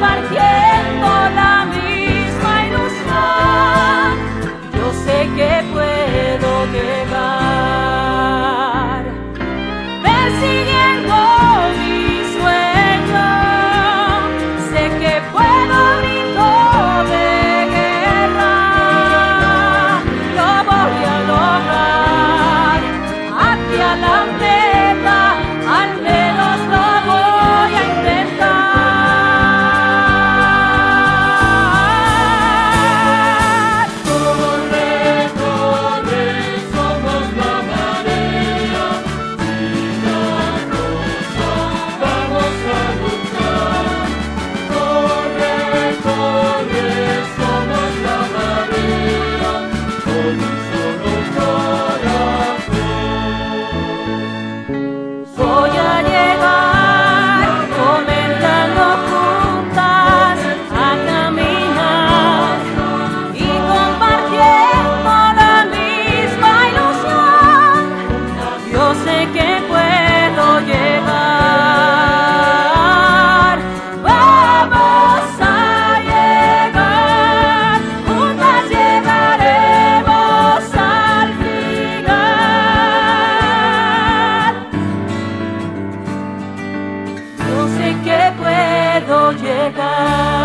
compartiendo la misma ilusión. Yo sé que puedo llegar, persiguiendo mi sueño. Sé que puedo grito de guerra, lo voy a lograr. Hacia la meta, al menos lo voy a intentar. Voy a llegar, comenzando juntas a caminar y compartiendo la misma ilusión. Yo sé que puedo llegar, vamos a llegar, juntas llegaremos al final. Yo sé que puedo llegar.